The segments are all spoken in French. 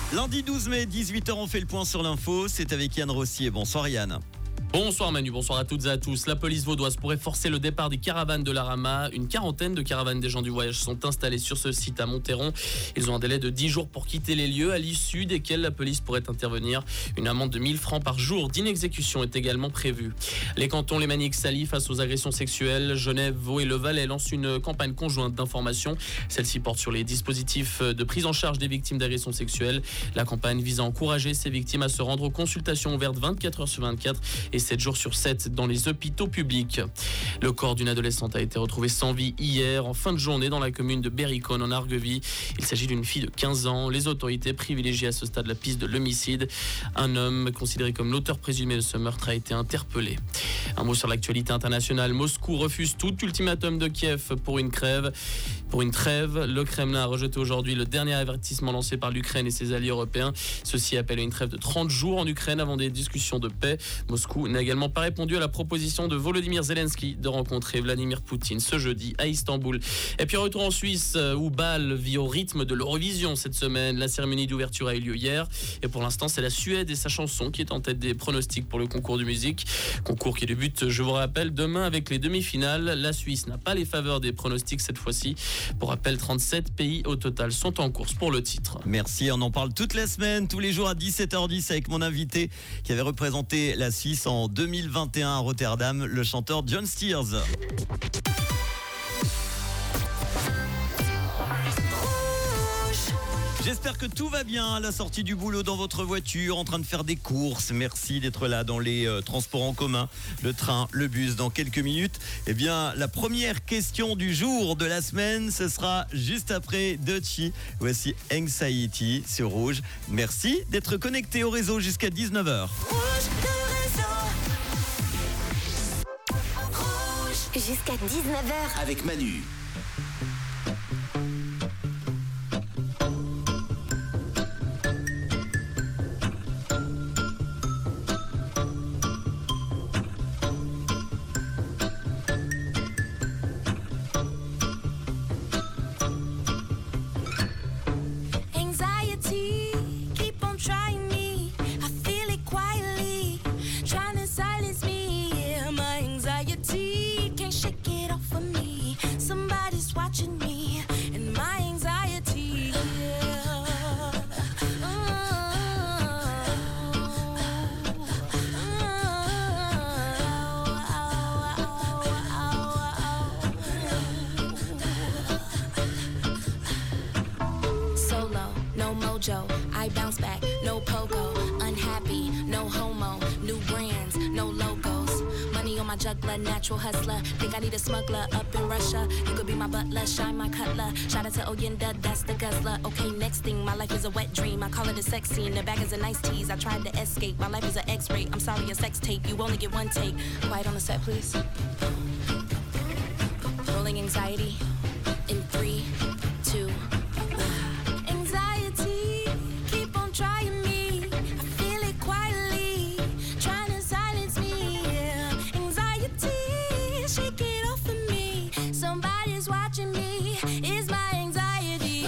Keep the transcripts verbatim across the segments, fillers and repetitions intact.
Lundi douze mai, dix-huit heures, on fait le point sur l'info. C'est avec Yann Rossier. Bonsoir Yann. Bonsoir Manu, bonsoir à toutes et à tous. La police vaudoise pourrait forcer le départ des caravanes de l'Arama. Une quarantaine de caravanes des gens du voyage sont installées sur ce site à Monteron. Ils ont un délai de dix jours pour quitter les lieux, à l'issue desquels la police pourrait intervenir. Une amende de mille francs par jour d'inexécution est également prévue. Les cantons Lémanique-Sali face aux agressions sexuelles. Genève, Vaud et Le Valais lancent une campagne conjointe d'information. Celle-ci porte sur les dispositifs de prise en charge des victimes d'agressions sexuelles. La campagne vise à encourager ces victimes à se rendre aux consultations ouvertes vingt-quatre heures sur vingt-quatre et sept jours sur sept dans les hôpitaux publics. Le corps d'une adolescente a été retrouvé sans vie hier en fin de journée dans la commune de Berriconne en Arguevis. Il s'agit d'une fille de quinze ans. Les autorités privilégient à ce stade la piste de l'homicide. Un homme considéré comme l'auteur présumé de ce meurtre a été interpellé. Un mot sur l'actualité internationale. Moscou refuse tout ultimatum de Kiev pour une trêve. Pour une trêve, le Kremlin a rejeté aujourd'hui le dernier avertissement lancé par l'Ukraine et ses alliés européens. Ceci appelle à une trêve de trente jours en Ukraine avant des discussions de paix. Moscou n'a également pas répondu à la proposition de Volodymyr Zelensky de rencontrer Vladimir Poutine ce jeudi à Istanbul. Et puis retour en Suisse où Bâle vit au rythme de l'Eurovision cette semaine. La cérémonie d'ouverture a eu lieu hier et pour l'instant c'est la Suède et sa chanson qui est en tête des pronostics pour le concours de musique. Concours qui débute, je vous rappelle, demain avec les demi-finales. La Suisse n'a pas les faveurs des pronostics cette fois-ci. Pour rappel, trente-sept pays au total sont en course pour le titre. Merci, on en parle toute la semaine, tous les jours à dix-sept heures dix avec mon invité qui avait représenté la Suisse en deux mille vingt et un à Rotterdam, le chanteur John Steers. J'espère que tout va bien à la sortie du boulot dans votre voiture, en train de faire des courses. Merci d'être là dans les euh, transports en commun, le train, le bus. Dans quelques minutes, eh bien, la première question du jour de la semaine, ce sera juste après Doechii. Voici Anxiety sur Rouge. Merci d'être connecté au réseau jusqu'à dix-neuf heures. Jusqu'à dix-neuf heures avec Manu. Anxiety, keep on trying me. I feel it quietly, trying to silence me. Yeah, my anxiety can't shake it off of me. Somebody's watching me, and my anxiety. Yeah. Solo, no mojo, I bounce back, no pogo. Unhappy, no homo, new brands, no logos. Money on my juggler, natural hustler. Think I need a smuggler up in Russia. You could be my butler, shine my cutler. Shout out to Oyenda, that's the guzzler. Okay, next thing, my life is a wet dream. I call it a sex scene, the bag is a nice tease. I tried to escape, my life is an X-ray. I'm sorry, a sex tape, you only get one take. Quiet on the set, please. Rolling anxiety in three, two, one. Anxiety, keep on trying me. I feel it quietly, trying to silence me. Yeah. Anxiety, shake it off of me. Somebody's watching me. It's my anxiety.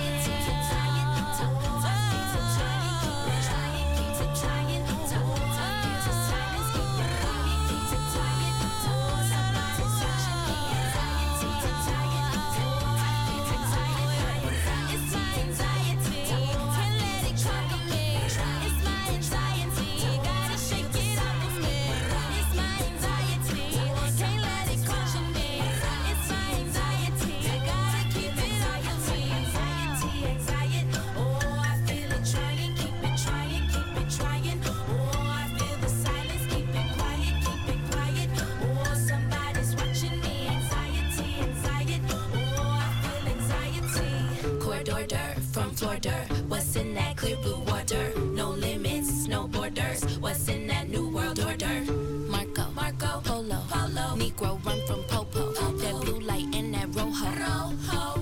From Florida, what's in that clear blue water? No limits, no borders. What's in that new world order? Marco, Marco, Polo, Polo, Negro run from Popo. Popo. That blue light in that rojo. Rojo.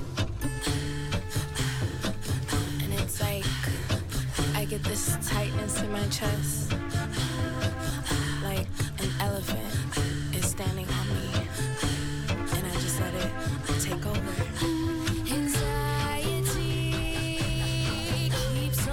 And it's like I get this tightness in my chest, like an elephant is standing on me, and I just let it take over. Anxiety keeps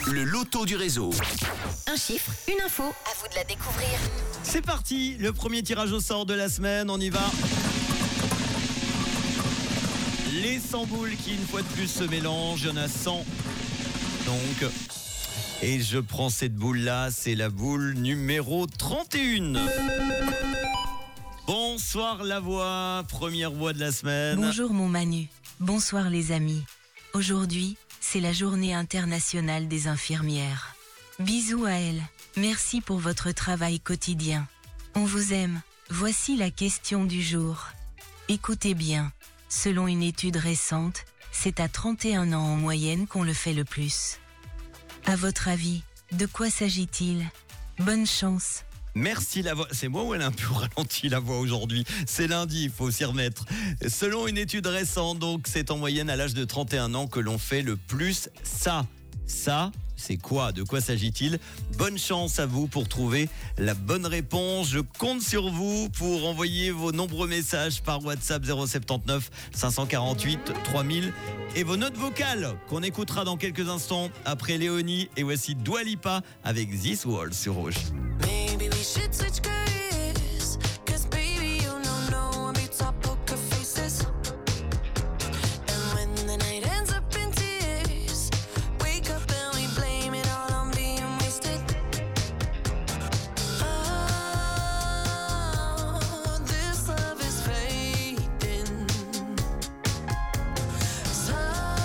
Le loto du réseau. Un chiffre, une info, à vous de la découvrir. C'est parti, le premier tirage au sort de la semaine, on y va. Les cent boules qui une fois de plus se mélangent, il y en a cent. Donc, et je prends cette boule-là, c'est la boule numéro trente et un. Bonsoir la voix, première voix de la semaine. Bonjour mon Manu, bonsoir les amis. Aujourd'hui, c'est la journée internationale des infirmières. Bisous à elles, merci pour votre travail quotidien. On vous aime, voici la question du jour. Écoutez bien, selon une étude récente, c'est à trente et un ans en moyenne qu'on le fait le plus. À votre avis, de quoi s'agit-il ? Bonne chance. Merci la voix. C'est moi ou elle a un peu ralenti la voix aujourd'hui ? C'est lundi, il faut s'y remettre. Selon une étude récente, donc, c'est en moyenne à l'âge de trente et un ans que l'on fait le plus ça. Ça, c'est quoi ? De quoi s'agit-il ? Bonne chance à vous pour trouver la bonne réponse. Je compte sur vous pour envoyer vos nombreux messages par WhatsApp zéro sept neuf cinq cent quarante-huit trois mille et vos notes vocales qu'on écoutera dans quelques instants après Léonie. Et voici Dua Lipa avec This Wall sur Rouge. Maybe we should switch careers, 'cause baby you know no one beats our poker faces. And when the night ends up in tears, wake up and we blame it all on being wasted. Oh, this love is fading. So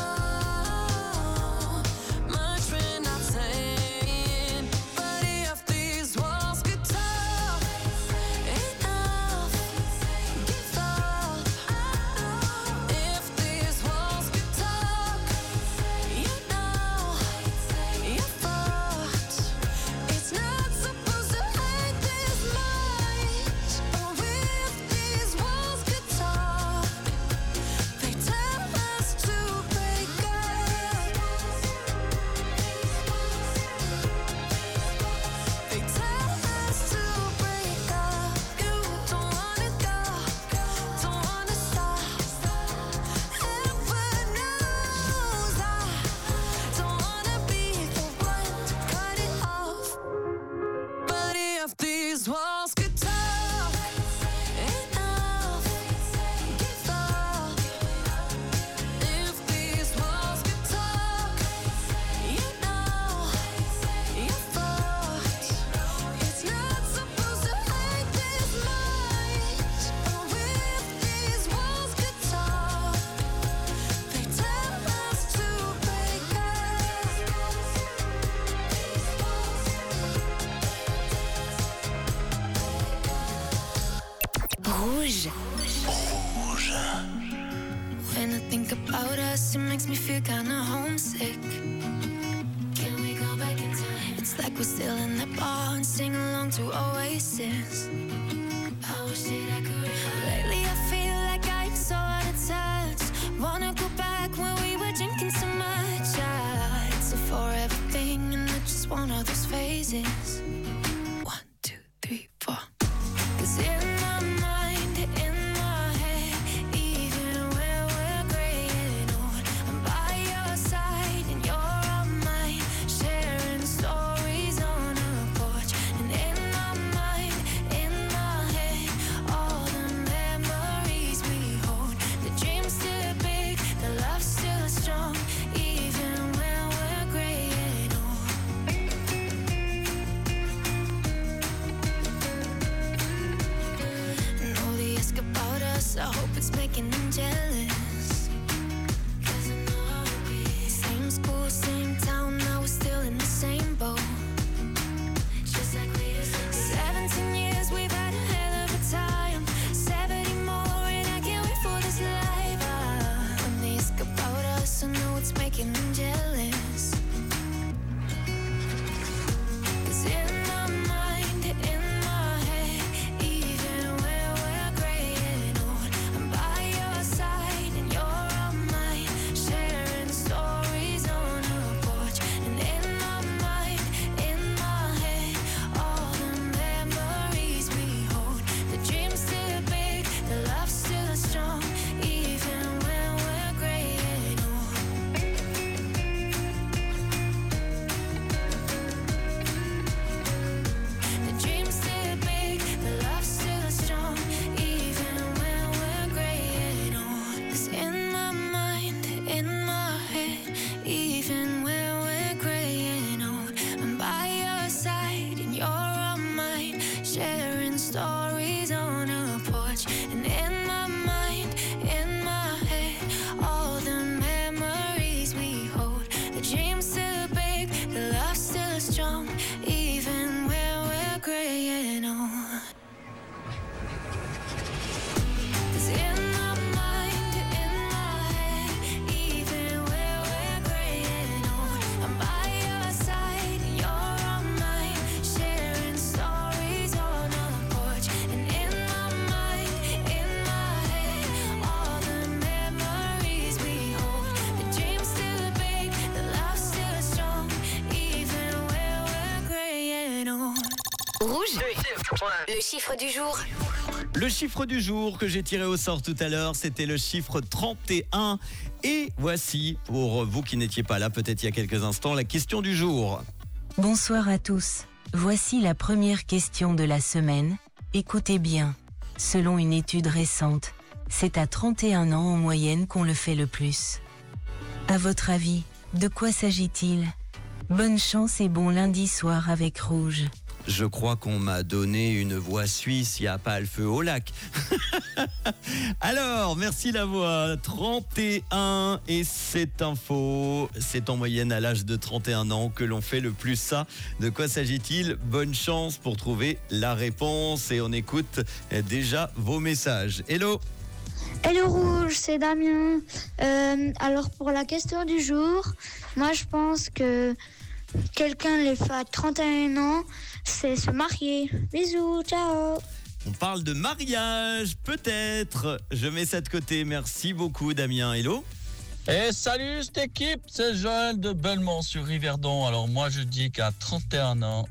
much we're not saying, but if these walls could talk, enough, give up. If these walls could talk, you know you're fucked. It's not supposed to hurt this much. Oh, if these walls could talk, they tell us to break up. They tell us to break up. You don't wanna go, don't wanna stop. Heaven knows I don't wanna be the one to cut it off. But if these walls could talk, enough, give up. If these walls could talk, you know you're fucked. It's not supposed to hurt this much. Oh, if these walls could talk, they tell us to break up. Rouge. When I think about us, it makes me feel kinda homesick. Can we go back in time? It's like we're still in the bar and sing along to Oasis. I wish that I could. Lately I feel like I'm so out of touch. Wanna go back when we were drinking so much. I, it's a forever thing and I just want all those phases. One, two, three, four. 'Cause in my mind, in my head, even when we're graying old, I'm by your side and you're on mine, sharing stories on a porch. And in my mind, in my head, all the memories we hold. The dream's still big, the love's still strong, even when we're graying old. Rouge. Le chiffre du jour. Le chiffre du jour que j'ai tiré au sort tout à l'heure, c'était le chiffre trente et un. Et voici, pour vous qui n'étiez pas là peut-être il y a quelques instants, la question du jour. Bonsoir à tous. Voici la première question de la semaine. Écoutez bien. Selon une étude récente, c'est à trente et un ans en moyenne qu'on le fait le plus. À votre avis, de quoi s'agit-il ? Bonne chance et bon lundi soir avec Rouge. Je crois qu'on m'a donné une voix suisse, il n'y a pas le feu au lac. Alors, merci la voix. trente et un et cette info, c'est en moyenne à l'âge de trente et un ans que l'on fait le plus ça. De quoi s'agit-il ? Bonne chance pour trouver la réponse et on écoute déjà vos messages. Hello. Hello Rouge, c'est Damien. Euh, alors pour la question du jour, moi je pense que quelqu'un les fait à trente et un ans, c'est se marier. Bisous, ciao. On parle de mariage, peut-être. Je mets ça de côté. Merci beaucoup Damien. Hello. Et salut cette équipe, c'est Joël de Belmont sur Riverdon. Alors moi je dis qu'à trente et un ans,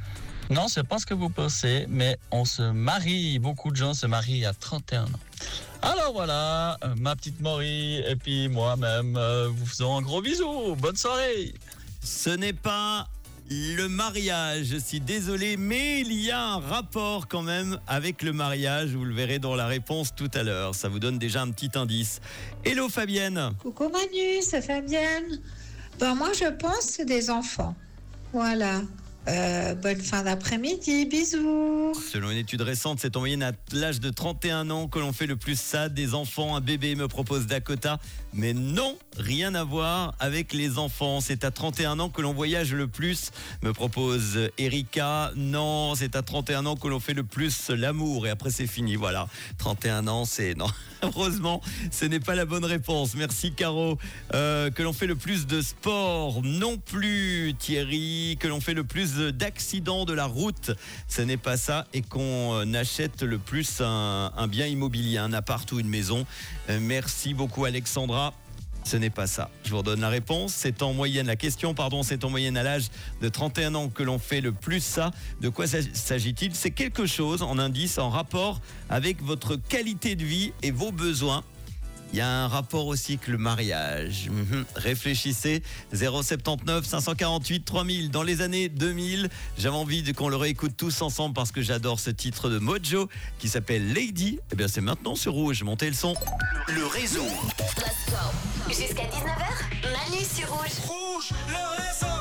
non c'est pas ce que vous pensez, mais on se marie. Beaucoup de gens se marient à trente et un ans. Alors voilà, euh, ma petite Maury et puis moi-même, euh, vous faisons un gros bisou. Bonne soirée. Ce n'est pas le mariage, je suis désolé, mais il y a un rapport quand même avec le mariage. Vous le verrez dans la réponse tout à l'heure. Ça vous donne déjà un petit indice. Hello Fabienne. Coucou Manu, c'est Fabienne. Ben moi je pense que c'est des enfants. Voilà. Euh, bonne fin d'après-midi, bisous. Selon une étude récente, c'est en moyenne à l'âge de trente et un ans que l'on fait le plus ça. Des enfants, un bébé, me propose Dakota. Mais non, rien à voir avec les enfants. C'est à trente et un ans que l'on voyage le plus, me propose Erika. Non, c'est à trente et un ans que l'on fait le plus l'amour. Et après c'est fini, voilà. trente et un ans, c'est... Non, heureusement, ce n'est pas la bonne réponse. Merci Caro. Euh, que l'on fait le plus de sport. Non plus Thierry. Que l'on fait le plus d'accidents de la route, ce n'est pas ça, et qu'on achète le plus un, un bien immobilier, un appart ou une maison. Euh, merci beaucoup Alexandra. Ce n'est pas ça. Je vous redonne la réponse. C'est en moyenne, la question, pardon, c'est en moyenne à l'âge de trente et un ans que l'on fait le plus ça. De quoi s'agit-il ? C'est quelque chose, en indice, en rapport avec votre qualité de vie et vos besoins. Il y a un rapport aussi avec le mariage. Mmh. Réfléchissez. zéro sept neuf cinq cent quarante-huit trois mille. Dans les années deux mille, j'avais envie de, qu'on le réécoute tous ensemble parce que j'adore ce titre de Mojo qui s'appelle Lady. Eh bien, c'est maintenant sur Rouge. Montez le son. Le réseau. Let's go. Jusqu'à dix-neuf heures, Manu sur Rouge. Rouge, le réseau.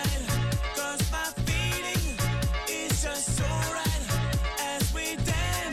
Cause my feeling is just so right as we dance.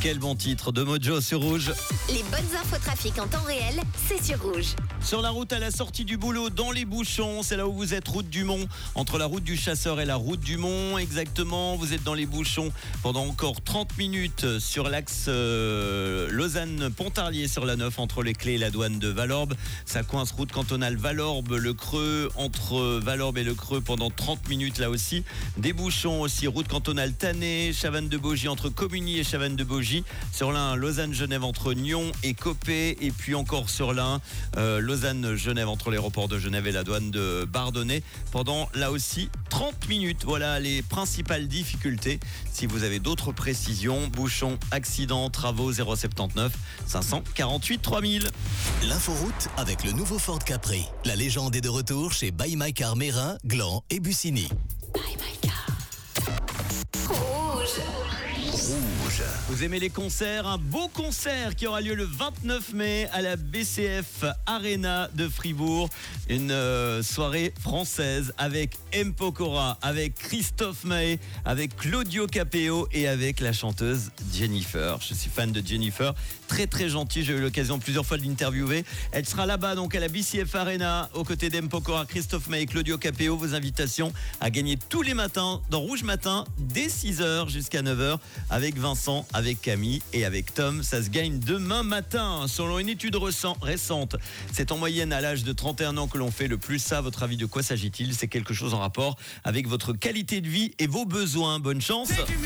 Quel bon titre de Mojo sur Rouge. Les bonnes infos trafic en temps réel, c'est sur Rouge. Sur la route à la sortie du boulot, dans les bouchons, c'est là où vous êtes, route du Mont, entre la route du Chasseur et la route du Mont, exactement. Vous êtes dans les bouchons pendant encore trente minutes sur l'axe euh, Lausanne-Pontarlier sur la neuf, entre les Clés et la douane de Valorbe. Ça coince route cantonale Valorbe, le Creux, entre Valorbe et le Creux pendant trente minutes là aussi. Des bouchons aussi, route cantonale Tanné, Chavannes-de-Bogie entre Communy et Chavannes-de-Bogie. Sur l'un, Lausanne-Genève entre Nyon et Copé. Et puis encore sur l'un, euh, Lausanne-Genève entre l'aéroport de Genève et la douane de Bardonnay pendant là aussi trente minutes. Voilà les principales difficultés. Si vous avez d'autres précisions, bouchons, accidents, travaux, zéro soixante-dix-neuf cinq cent quarante-huit trois mille. L'inforoute avec le nouveau Ford Capri. La légende est de retour chez Buy My Car Mérin, Gland et Bussigny. Buy My Car. Rouge. Rouge. Vous aimez les concerts? Un beau concert qui aura lieu le vingt-neuf mai à la B C F Arena de Fribourg. Une euh, soirée française avec M. Pokora, avec Christophe Maé, avec Claudio Capéo et avec la chanteuse Jennifer. Je suis fan de Jennifer. Très très gentille, j'ai eu l'occasion plusieurs fois de l'interviewer. Elle sera là-bas donc à la B C F Arena aux côtés d'M. Pokora, Christophe Maé et Claudio Capéo. Vos invitations à gagner tous les matins dans Rouge Matin dès six heures jusqu'à neuf heures avec Vincent, avec Camille et avec Tom. Ça se gagne demain matin. Selon une étude récente, c'est en moyenne à l'âge de trente et un ans que l'on fait le plus ça. À votre avis, de quoi s'agit-il? C'est quelque chose en rapport avec votre qualité de vie et vos besoins. Bonne chance.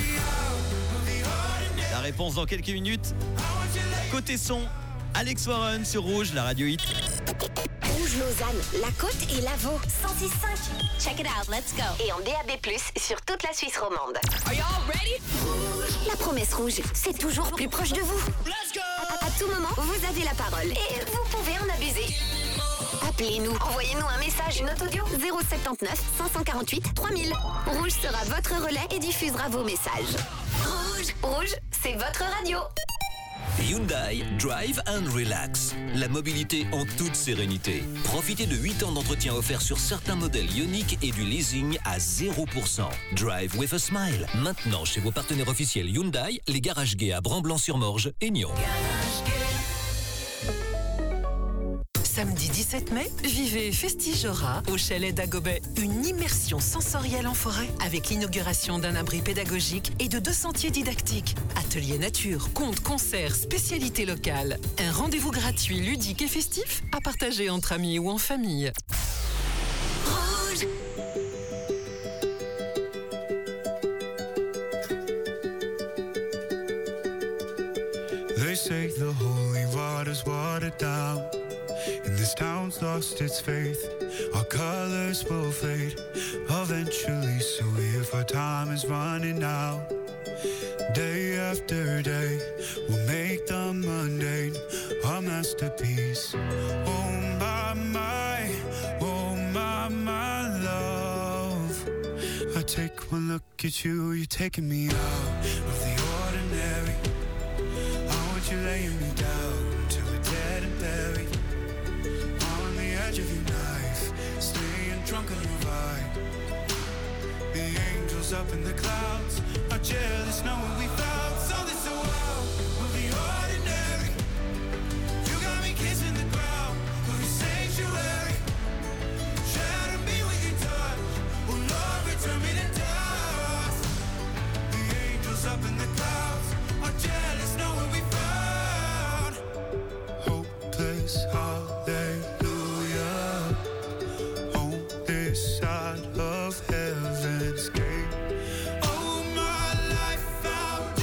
La réponse dans quelques minutes. Côté son, Alex Warren sur Rouge, la radio hit. Rouge Lausanne, la côte et Lavaux. cent six virgule cinq. Check it out, let's go. Et en D A B plus, sur toute la Suisse romande. Are y'all ready? Rouge. La promesse rouge, c'est toujours plus proche de vous. Let's go. À, à tout moment, vous avez la parole. Et vous pouvez en abuser. Appelez-nous, envoyez-nous un message, une note audio zéro soixante-dix-neuf cinq cent quarante-huit trois mille. Rouge sera votre relais et diffusera vos messages. Rouge, Rouge, c'est votre radio. Hyundai Drive and Relax. La mobilité en toute sérénité. Profitez de huit ans d'entretien offert sur certains modèles Ioniq et du leasing à zéro pour cent. Drive with a smile. Maintenant chez vos partenaires officiels Hyundai, les garages gays à Bran-Blanc-sur-Morge et Nyon. Samedi dix-sept mai, vivez Festigera au chalet d'Agobet. Une immersion sensorielle en forêt avec l'inauguration d'un abri pédagogique et de deux sentiers didactiques. Ateliers nature, contes, concerts, spécialités locales. Un rendez-vous gratuit, ludique et festif à partager entre amis ou en famille. Rouge. They say the holy water's watered down. And this town's lost its faith. Our colors will fade eventually. So if our time is running out, day after day, we'll make the mundane our masterpiece. Oh my, my, oh my, my love. I take one look at you, you're taking me out of the ordinary. I want you laying me down till we're dead and buried. Of your knife, staying drunk on your vibe. The angels up in the clouds are jealous knowing we found something so wild of the ordinary. You got me kissing the ground of your sanctuary. Shatter me with your touch, oh Lord, return me to dust. The angels up in the clouds are jealous knowing we found hopeless holiday. Side of heaven's gate. Oh, my life found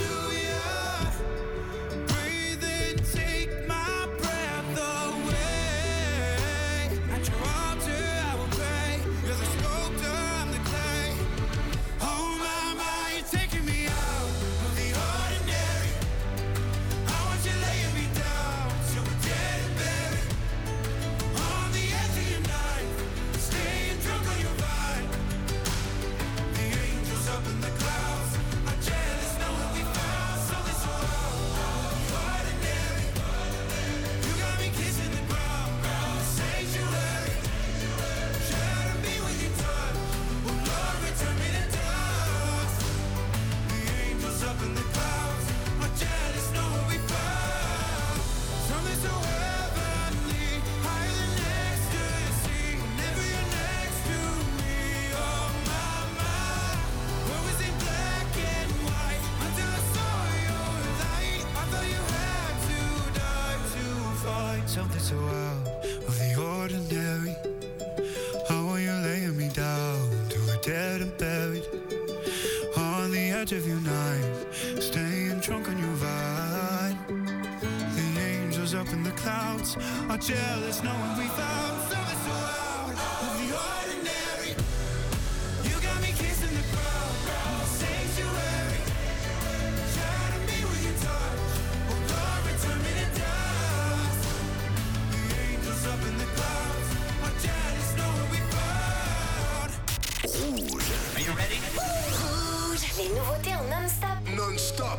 something so out of the ordinary. How are you laying me down to a dead and buried on the edge of your knife, staying drunk on your vine. The angels up in the clouds are jealous knowing we found something so out of the ordinary. You got me kissing the ground in the sanctuary, shining me with your touch, oh Lord, return me to dust. The angels up in the clouds are jealous knowing we found. Rouge. Are you ready? Rouge, les nouveautés en non-stop. Non-stop.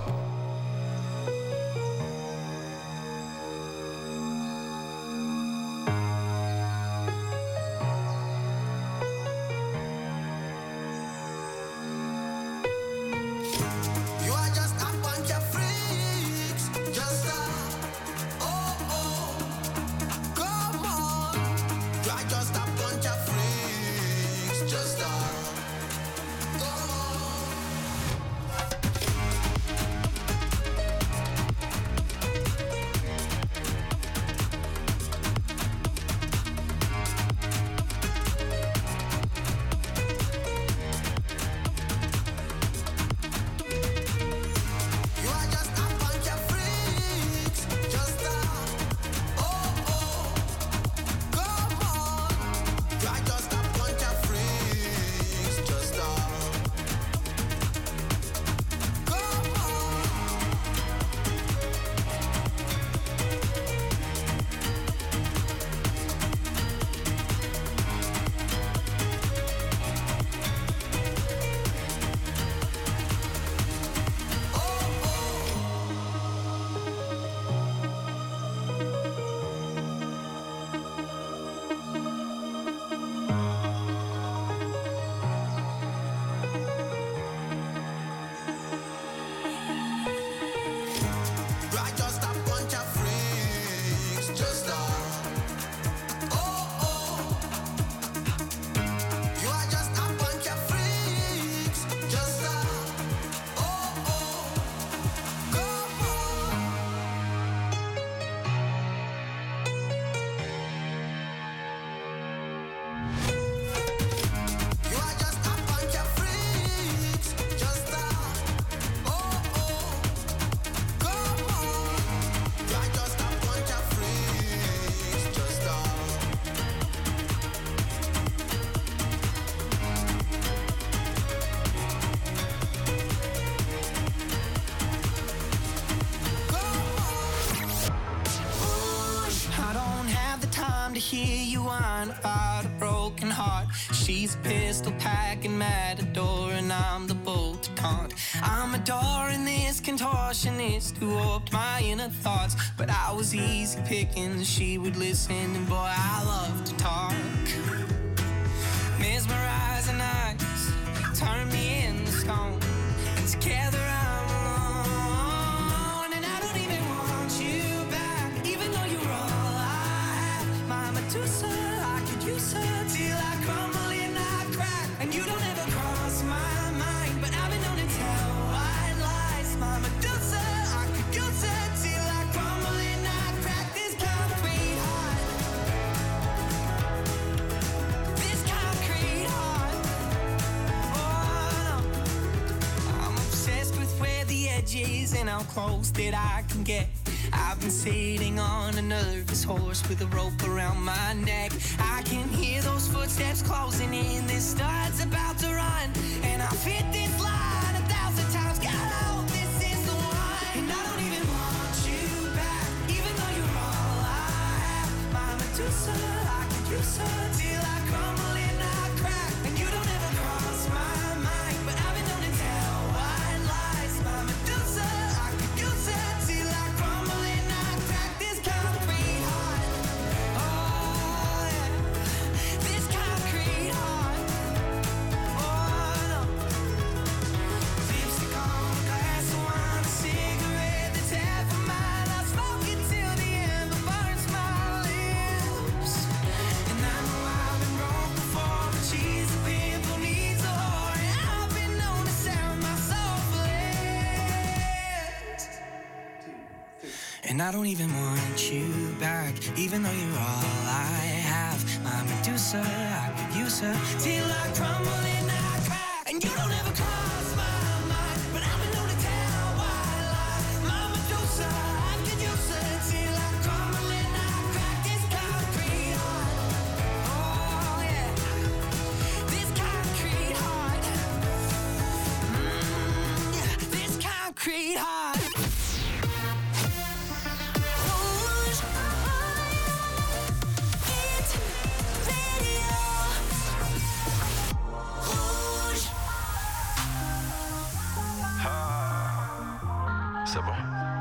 hear you whine about a broken heart. She's a pistol packing matador and I'm the bull to taunt. I'm adoring this contortionist who warped my inner thoughts, but I was easy picking, she would listen, and boy, I love to talk. Mesmerizing eyes turn me into stone, and together I'm alone, and I don't even want you back, even though you're all I have. My Medusa, I could use her till I crumble and I crack, and you don't ever cross my mind, but I've been known to tell white lies. My Medusa, I could use her till I crumble and I crack. This concrete heart, this concrete heart, oh no. I'm obsessed with where the edge is and how close that I can get. I've been sitting on a nervous horse with a rope around my neck. I can hear those footsteps closing in, this star's about to run, and I've hit this line a thousand times. God, I hope this is the one, and I don't even want you back, even though you're all I have. My Medusa, I could use her till I crumble and I crack, and you don't ever cross my mind, but I've been known to tell white lies. My Medusa, I could use her till I crumble and I crack. This concrete heart, oh yeah, this concrete heart, oh no. Lipstick on a glass of wine, a cigarette that's half a mile. I smoke it till the ember burns my lips, and I know I And I don't even want you back, even though you're all I have. My Medusa, I could use her till I crumble and I crack. And you don't ever cross my mind, but I've been known to tell white lies. My Medusa, I could use her till I crumble and I crack. This concrete heart, oh yeah, this concrete heart, mm, yeah, this concrete heart. C'est bon.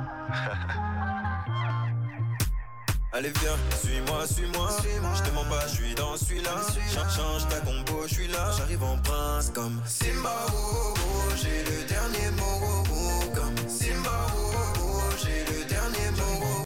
Allez viens, suis-moi, suis-moi, suis-moi. Je te mens pas, je suis dans celui-là. Change, change ta combo, je suis là. J'arrive en prince comme Simba, oh, oh, oh. J'ai le dernier mot, oh,